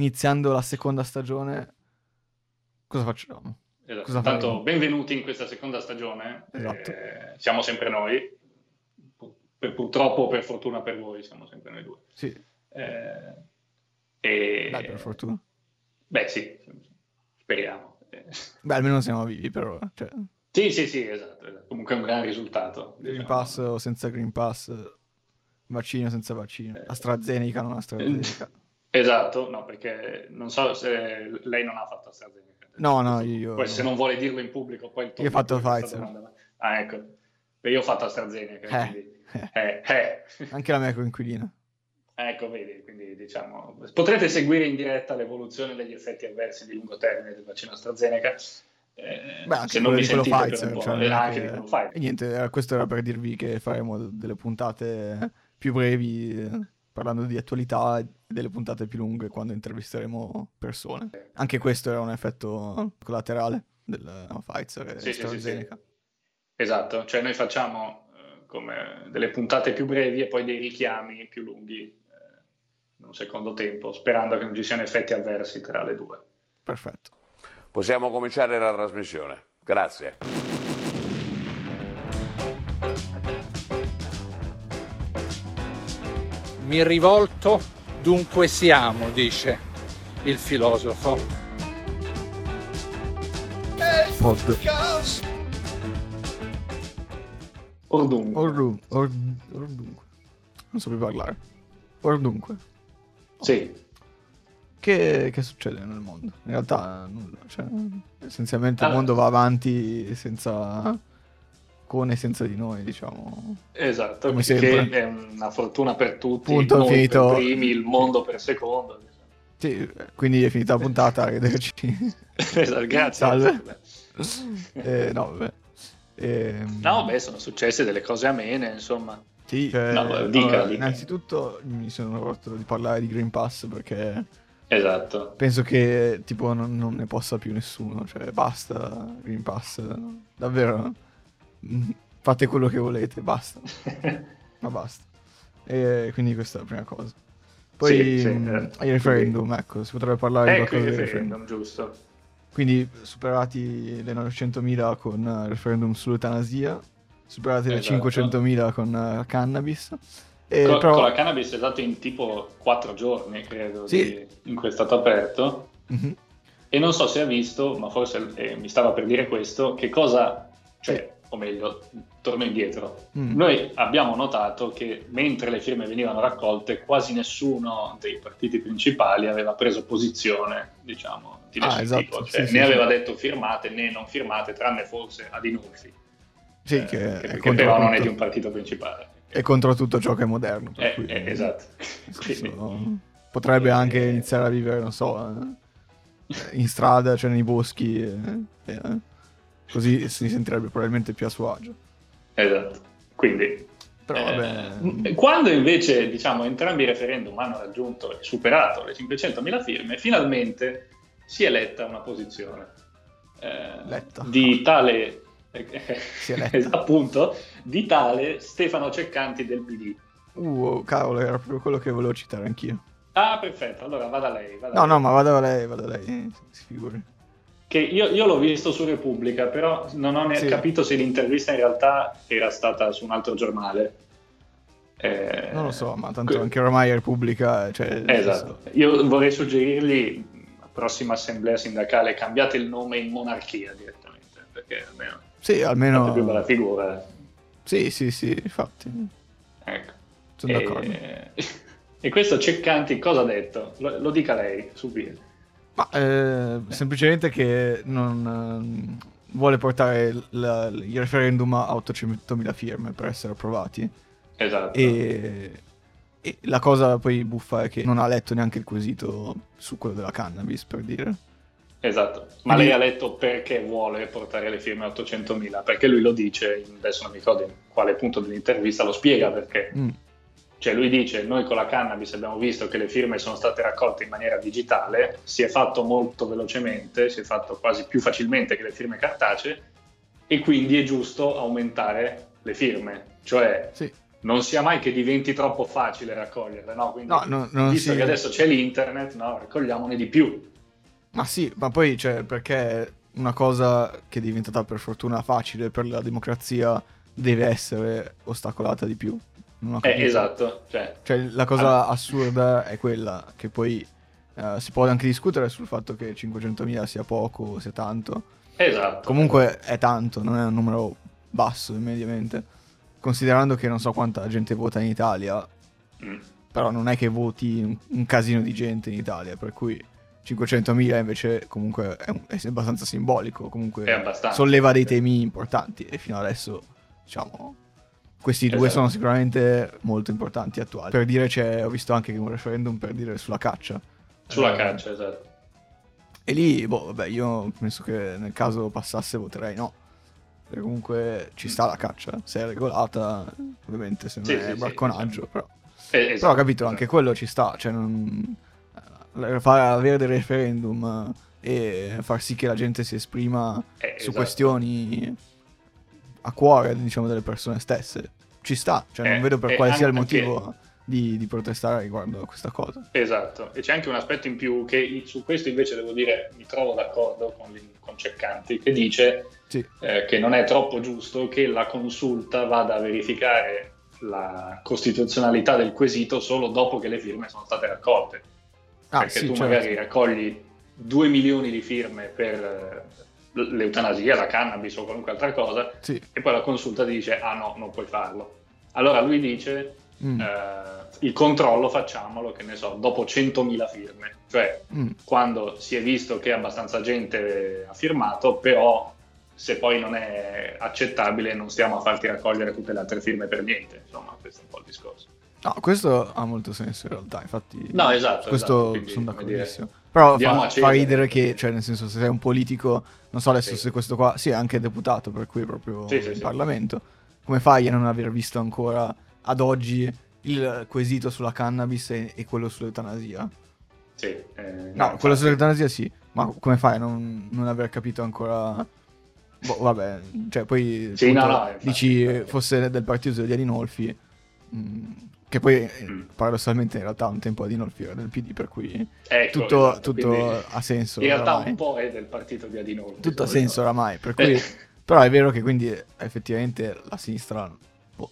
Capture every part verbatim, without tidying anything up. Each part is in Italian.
iniziando la seconda stagione, cosa facciamo? Esatto. Cosa Intanto, faremo? benvenuti in questa seconda stagione. Esatto. Eh, siamo sempre noi. Per, purtroppo, per fortuna per voi, siamo sempre noi due. Sì. Eh, e... Dai, per fortuna. Beh, sì, speriamo. Beh, almeno siamo vivi, però. Cioè... Sì, sì, sì, esatto, esatto. Comunque è un gran risultato. Green diciamo. Pass o senza Green Pass, vaccino senza vaccino, eh, AstraZeneca non AstraZeneca. Esatto, no, perché non so se lei non ha fatto AstraZeneca. No, no, io... Poi se non vuole dirlo in pubblico, poi il io ho fatto Pfizer. domanda. Ah, ecco. Io ho fatto AstraZeneca, eh, quindi... eh. Eh, eh. Anche la mia coinquilina. Ecco, vedi, quindi diciamo... Potrete seguire in diretta l'evoluzione degli effetti avversi di lungo termine del vaccino AstraZeneca. Eh, Beh, anche se non quello mi di quello sentite Pfizer, per un po'. cioè, Eh, non è anche che- di quello Pfizer. E niente, questo era per dirvi che faremo delle puntate più brevi, eh, parlando di attualità, e delle puntate più lunghe quando intervisteremo persone. Anche questo era un effetto collaterale del uh, Pfizer e Sì, sì, sì, AstraZeneca. sì. Esatto, cioè noi facciamo eh, come delle puntate più brevi e poi dei richiami più lunghi eh, in un secondo tempo, sperando che non ci siano effetti avversi tra le due. Perfetto. Possiamo cominciare la trasmissione. Grazie. Mi rivolto, dunque siamo, dice il filosofo. Podcast. Ordunque. Ordu, or, ordunque. Non so più parlare. Ordunque. Sì. Che, che succede nel mondo? In realtà nulla. Cioè, essenzialmente Allora. il mondo va avanti senza... con e senza di noi, diciamo. Esatto, Come che sempre. è una fortuna per tutti, Punto, noi finito. per primi, il mondo per secondo. Sì, quindi è finita la puntata, arrivederci. Esatto, grazie. Salve. eh, no, vabbè. Eh, No, beh, sono successe delle cose amene, insomma. Sì, cioè, No, dica, allora, dica. innanzitutto mi sono rotto di parlare di Green Pass perché Esatto. penso che tipo non, non ne possa più nessuno, cioè basta Green Pass, davvero, fate quello che volete, basta, ma basta. E quindi questa è la prima cosa. Poi Sì, sì, mh, eh, il referendum, quindi... ecco, si potrebbe parlare Ecco di il qualcosa del referendum, referendum. giusto. Quindi superati le novecentomila con il referendum sull'eutanasia, superati le Esatto. cinquecentomila con uh, cannabis. E Con, però... con la cannabis è stato in tipo quattro giorni, credo, Sì. di, in cui è stato aperto. Mm-hmm. E non so se ha visto, ma forse eh, mi stava per dire questo, che cosa, cioè, Sì. o meglio, torno indietro. Mm. Noi abbiamo notato che mentre le firme venivano raccolte, quasi nessuno dei partiti principali aveva preso posizione, diciamo, di nessun Ah, esatto. tipo. Cioè, Sì, né sì, aveva sì. detto firmate né non firmate, tranne forse Adinolfi. Sì, Eh, che, che, è che contro però tutto. non è di un partito principale. È contro tutto ciò che è moderno. Per Eh, cui, eh, esatto. nel Quindi- senso, potrebbe Eh, anche iniziare a vivere, non so, eh, in strada, cioè nei boschi, eh, eh, così si sentirebbe probabilmente più a suo agio. Esatto. Quindi, Però eh, vabbè, quando invece, diciamo, entrambi i referendum hanno raggiunto e superato le cinquecentomila firme, finalmente si è eletta una posizione eh, Letta. di tale, Si è eletta. appunto, di tale Stefano Ceccanti del P D. uh, cavolo, era proprio quello che volevo citare anch'io. Ah, perfetto, allora vada lei. Vada No, lei. no, ma vada lei, vada lei, si figuri. Che io, io l'ho visto su Repubblica, però non ho ne- Sì. capito se l'intervista in realtà era stata su un altro giornale. Eh, Non lo so, ma tanto que- anche ormai è Repubblica, cioè... nel Esatto. senso- Io vorrei suggerirgli, la prossima assemblea sindacale, cambiate il nome in monarchia direttamente, perché almeno Sì, fate almeno... più bella figura. Sì, sì, sì, infatti. Ecco. Sono d'accordo. E... e questo Ceccanti cosa ha detto? Lo, lo dica lei, subito. Ma eh, semplicemente che non eh, vuole portare il, la- il referendum a ottocentomila firme per essere approvati. Esatto. E, e la cosa poi buffa è che non ha letto neanche il quesito su quello della cannabis, per dire. Esatto, ma Quindi- lei ha letto perché vuole portare le firme a ottocentomila, perché lui lo dice, adesso non mi ricordo in quale punto dell'intervista lo spiega perché. Mm. Cioè lui dice, noi con la cannabis abbiamo visto che le firme sono state raccolte in maniera digitale, si è fatto molto velocemente, si è fatto quasi più facilmente che le firme cartacee e quindi è giusto aumentare le firme, cioè Sì. non sia mai che diventi troppo facile raccoglierle, no? Quindi, No, no, non visto si- che adesso c'è l'internet, no, raccogliamone di più. Ma sì, ma poi cioè, perché una cosa che è diventata per fortuna facile per la democrazia deve essere ostacolata di più. Non ho Eh, capito. esatto, cioè, Cioè, la cosa assurda è quella che poi eh, si può anche discutere sul fatto che cinquecentomila sia poco o sia tanto. esatto. Comunque è tanto, non è un numero basso mediamente. Considerando che non so quanta gente vota in Italia, Mm. però non è che voti un, un casino di gente in Italia, per cui cinquecentomila invece comunque è, un- è abbastanza simbolico, comunque È abbastanza. solleva dei temi importanti e fino adesso, diciamo, questi due Esatto. sono sicuramente molto importanti e attuali. Per dire, c'è, ho visto anche un referendum per dire sulla caccia. Sulla Eh, caccia, esatto. E lì, boh, vabbè, io penso che nel caso passasse voterei no. Perché comunque ci sta la caccia, se è regolata, ovviamente se non Sì, è sì, sì, bracconaggio, diciamo. però... Eh, esatto, Però capito, esatto. anche quello ci sta, cioè non... eh, fare avere dei referendum e far sì che la gente si esprima Eh, su esatto. questioni a cuore, diciamo, delle persone stesse, ci sta, cioè non Eh, vedo per e quale sia il anche- motivo di, di protestare riguardo a questa cosa. Esatto, e c'è anche un aspetto in più che su questo invece devo dire mi trovo d'accordo con, l'in- con Ceccanti, che dice Sì, eh, che non è troppo giusto che la consulta vada a verificare la costituzionalità del quesito solo dopo che le firme sono state raccolte. ah Perché sì, tu certo. magari raccogli due milioni di firme per eh, l'eutanasia, la cannabis o qualunque altra cosa, Sì. e poi la consulta ti dice ah no, non puoi farlo. Allora lui dice Mm. eh, il controllo facciamolo, che ne so, dopo centomila firme, cioè Mm. quando si è visto che abbastanza gente ha firmato, però se poi non è accettabile non stiamo a farti raccogliere tutte le altre firme per niente, insomma questo è un po' il discorso. No, questo ha molto senso in realtà, infatti. No, esatto, Questo esatto, quindi, sono come d'accordissimo. dire, Però diamo fa, a Cesare fa ridere che, perché- cioè, nel senso, se sei un politico, non so adesso Sì. se questo qua, sì, è anche deputato, per cui è proprio Sì, sì, in sì. Parlamento, come fai a non aver visto ancora ad oggi il quesito sulla cannabis e, e quello sull'eutanasia? Sì, eh, No, no, quello infatti. sull'eutanasia sì, ma come fai a non, non aver capito ancora... Boh, vabbè, cioè poi Sì, appunto, no, no, infatti, dici infatti. fosse del partito di Adinolfi, mh, che poi eh, Mm. paradossalmente in realtà un tempo Adinolfi era del P D, per cui Ecco, tutto, esatto, tutto quindi ha senso in realtà oramai. un po' è del partito di Adinolfi. Tutto ha se vogliamo. senso oramai, per cui... Eh, Però è vero che quindi effettivamente la sinistra boh,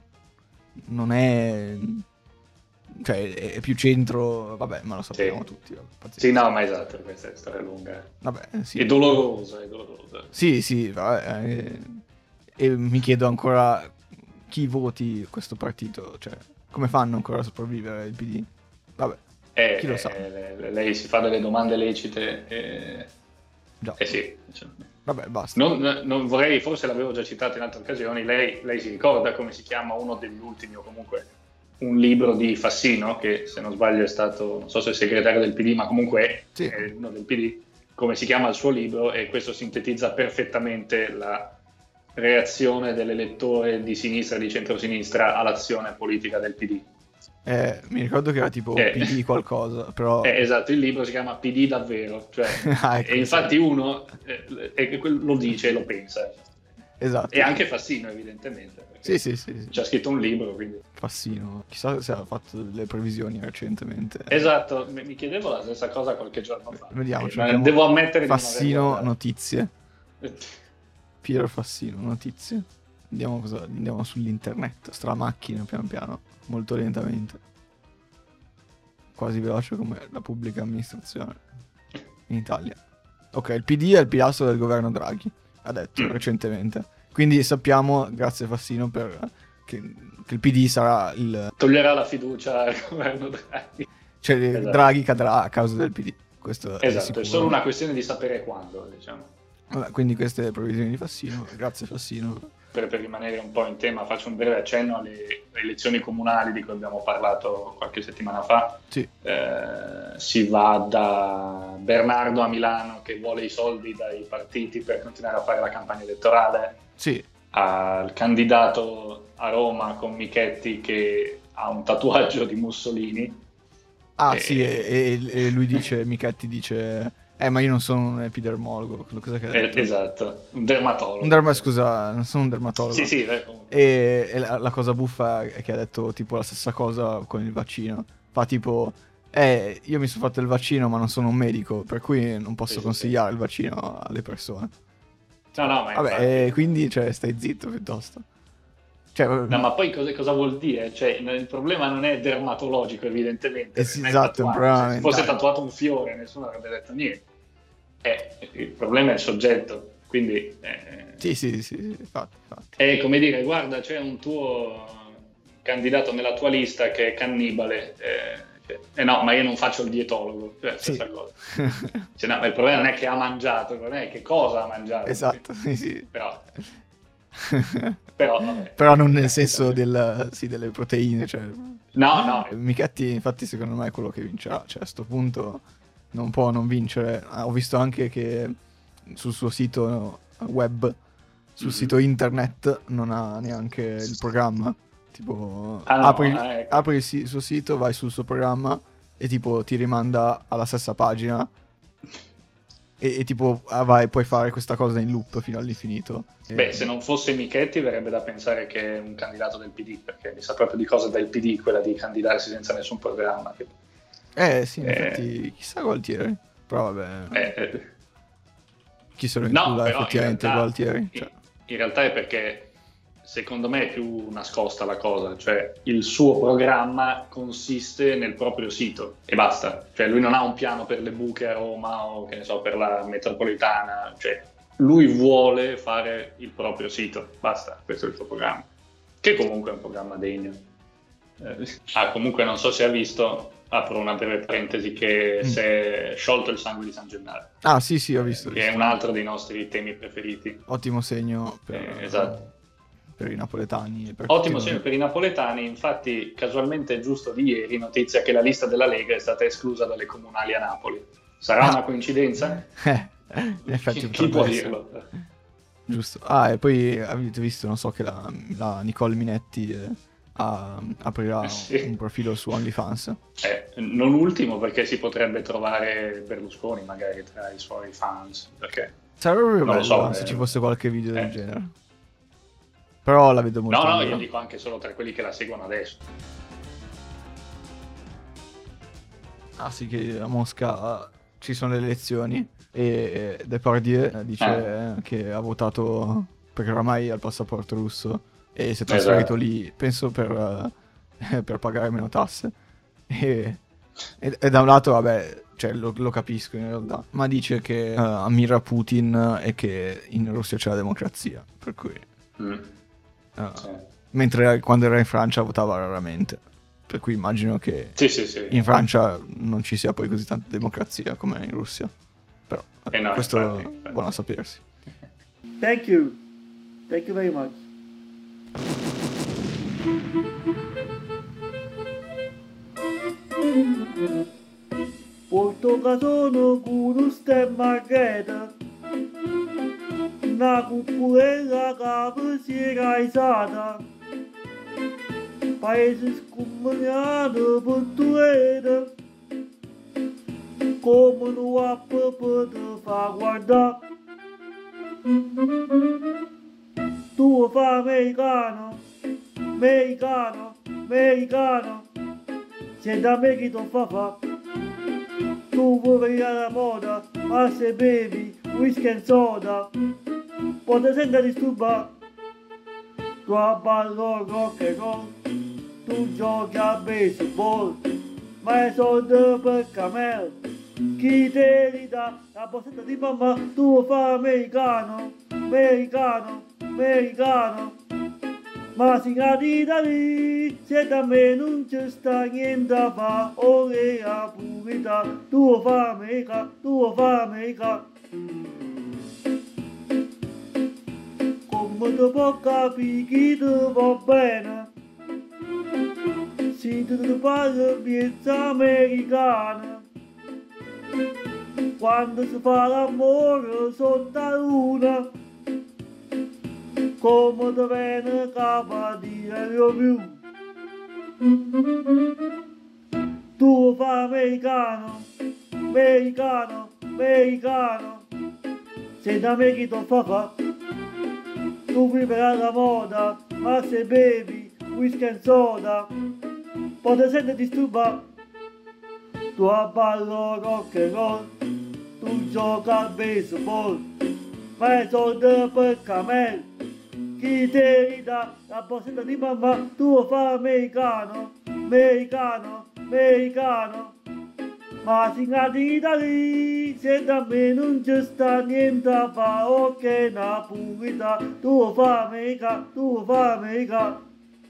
non è... Cioè è è più centro, vabbè, ma lo sappiamo Sì. tutti. pazienza. sì, no, ma esatto, questa è storia lunga. Vabbè, sì. È dolorosa, è dolorosa. Sì, sì, vabbè, eh, e mi chiedo ancora chi voti questo partito, cioè come fanno ancora a sopravvivere il P D? Vabbè, Eh, chi lo sa? eh, le- lei si fa delle domande lecite e... Già. Eh sì, cioè, Vabbè, basta. non, non vorrei, forse l'avevo già citato in altre occasioni, lei, lei si ricorda come si chiama uno degli ultimi o comunque un libro di Fassino, che se non sbaglio è stato, non so se è segretario del P D, ma comunque è, Sì. è uno del P D, come si chiama il suo libro, e questo sintetizza perfettamente la reazione dell'elettore di sinistra e di centrosinistra all'azione politica del P D. Eh, mi ricordo che era tipo Eh. P D qualcosa, però... Eh, esatto, il libro si chiama P D davvero, cioè, Ah, ecco, e infatti uno eh, eh, lo dice e lo pensa, Esatto. e anche Fassino evidentemente, perché Sì, sì, sì, sì. ci ha scritto un libro, quindi... Fassino. Chissà se ha fatto delle previsioni recentemente. Esatto, mi mi chiedevo la stessa cosa qualche giorno fa. Vediamo, Eh, cerchiamo devo ammettere di non Fassino aver notizie. guardato. Piero Fassino notizie. Andiamo, cosa, andiamo sull'internet, stra macchina piano piano, molto lentamente. Quasi veloce come la pubblica amministrazione in Italia. Ok, il P D è il pilastro del governo Draghi, ha detto Mm. recentemente. Quindi sappiamo, grazie Fassino, per, che, che il P D sarà il... Toglierà la fiducia al governo Draghi. Cioè Esatto. Draghi cadrà a causa del P D. Questo è Esatto, sicuro. è solo una questione di sapere quando, diciamo. Vabbè, quindi queste le previsioni di Fassino, grazie Fassino. Per, per rimanere un po' in tema, faccio un breve accenno alle elezioni comunali di cui abbiamo parlato qualche settimana fa. Sì, Eh, si va da Bernardo a Milano che vuole i soldi dai partiti per continuare a fare la campagna elettorale, sì, al candidato a Roma con Michetti che ha un tatuaggio di Mussolini. ah Eh, sì, e, e- e lui dice, Michetti dice, Eh, ma io non sono un epidermologo, cosa che hai detto? Eh, esatto, un dermatologo. Un derma, scusa, non sono un dermatologo. Sì, sì, beh, comunque. E, e la, la cosa buffa è che ha detto tipo la stessa cosa con il vaccino. Fa tipo, eh, io mi sono fatto il vaccino ma non sono un medico, per cui non posso Sì, sì, consigliare il vaccino alle persone. No, no, ma Vabbè, infatti- eh, quindi cioè, stai zitto piuttosto. Cioè, No, ma poi cosa, cosa vuol dire? Cioè, il problema non è dermatologico, evidentemente. Eh sì, non è esatto, è un tatuato. problema Se si fosse mentale. tatuato un fiore, nessuno avrebbe detto niente. Eh, il problema è il soggetto. Quindi eh, Sì, sì, sì, sì, infatti, infatti. è come dire, guarda, c'è un tuo candidato nella tua lista che è cannibale. Eh, cioè, eh no, ma io non faccio il dietologo. Cioè, stessa Sì. cosa. Cioè, no, ma il problema non è che ha mangiato, il problema è che cosa ha mangiato. Esatto, sì, sì. Però, però, vabbè. Però non nel senso del, sì, delle proteine, cioè... No, no. Michetti, infatti, secondo me è quello che vincerà. Cioè, a sto punto non può non vincere. Ah, ho visto anche che sul suo sito web, sul Mm-hmm. sito internet, non ha neanche il programma. Tipo, Ah, no, apri, ah, ecco. apri il si- suo sito, vai sul suo programma e tipo ti rimanda alla stessa pagina. E, e tipo, ah, vai, puoi fare questa cosa in loop fino all'infinito. Beh, E- se non fosse Michetti verrebbe da pensare che è un candidato del P D, perché mi sa proprio di cosa del P D quella di candidarsi senza nessun programma. Eh sì, in Eh, effetti, chissà Gualtieri. Però vabbè, eh, eh, chi se lo no, incula però in effettivamente realtà, Gualtieri? Cioè, in realtà è perché secondo me è più nascosta la cosa, cioè il suo programma consiste nel proprio sito e basta, cioè lui non ha un piano per le buche a Roma o che ne so per la metropolitana, cioè lui vuole fare il proprio sito, basta, questo è il suo programma, che comunque è un programma degno. Eh, ah, comunque non so se ha visto, apro una breve parentesi, che Mm. si è sciolto il sangue di San Gennaro, ah sì sì, ho visto. eh, ho che è visto. un altro dei nostri temi preferiti. Ottimo segno per, Eh, esatto. per i napoletani. E per Ottimo tutti segno noi. per i napoletani, infatti casualmente è giusto di ieri notizia che la lista della Lega è stata esclusa dalle comunali a Napoli. Sarà Ah. una coincidenza? Eh, in effetti Chi, chi potrebbe può essere. dirlo? Giusto. Ah, e poi avete visto, non so, che la, la Nicole Minetti eh, ha- aprirà Sì. un profilo su OnlyFans. Eh, non ultimo perché si potrebbe trovare Berlusconi magari tra i suoi fans, perché Sarebbe proprio Non lo bello so, se eh. ci fosse qualche video del Eh. genere. Però la vedo molto no, no, dura. io dico anche solo tra quelli che la seguono adesso. Ah sì, che a Mosca ci sono le elezioni e Depardieu dice Ah. che ha votato perché oramai ha il passaporto russo e si è trasferito Esatto. lì, penso per, eh, per pagare meno tasse. E, e- e da un lato, vabbè, cioè, lo, lo capisco in realtà, ma dice che eh, ammira Putin e che in Russia c'è la democrazia, per cui... Mm. eh, Sì. mentre quando era in Francia votava raramente, per cui immagino che Sì, sì, sì. in Francia non ci sia poi così tanta democrazia come in Russia. Però Eh no, questo infatti, è infatti. buono a sapersi. Thank you. Thank you very much. Porto sono con stemma gheta. Una cuppuella che si è raisata. Paese scomuniato portuere. Come non ha potuto far guardare. Tu fa americano, americano, americano. Se da me che tu fa fa. Tu vuoi vedere la moda, ma se bevi whisky e soda, potete sempre disturbare. Tu ballo rock and roll, tu giochi a baseball, ma è soldi per camel. Chi te li dà la borsetta di mamma, tu fa americano, americano, americano. Ma si capita lì, se da me non c'è sta niente a fa, ore a purità, tu fa america, tu fa america. Come tu puoi capire chi ti va bene, se tu parli piezza americana. Quando si fa l'amore sotto la luna, come ti viene capa di aereo più. Tu fa americano, americano, americano, se da me chi ti fa fa, tu vivi per la moda, ma se bevi whisky e soda, poi ti senti disturbato, tu abballo rock and roll, tu gioca a baseball, ma è soldi per camel, chi ti dà la borsetta di mamma, tu lo fai americano, americano, americano, ma si ingati da lì, se da me non ci sta niente a fare, ok, una purità, tu lo fai americano, tu lo fai americano.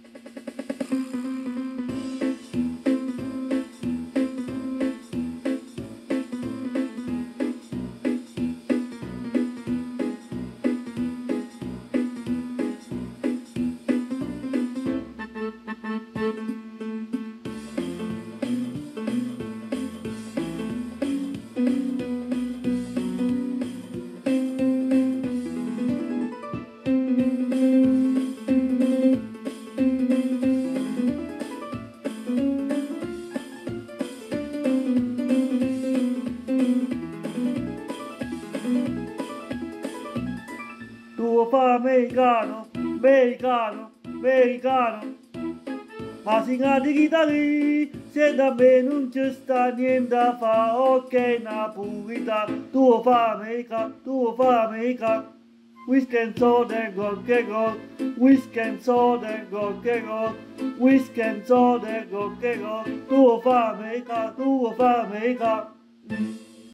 Tu fai americano, americano, americano, ma si ingati da lì, se da me non ci sta niente a fare, ok, una purità, tu lo fai americano, tu lo fai americano, whisky and soda e rock and roll, whisky and soda e rock and roll, whisky and soda e rock and roll, tu lo fai americano, tu lo fai americano.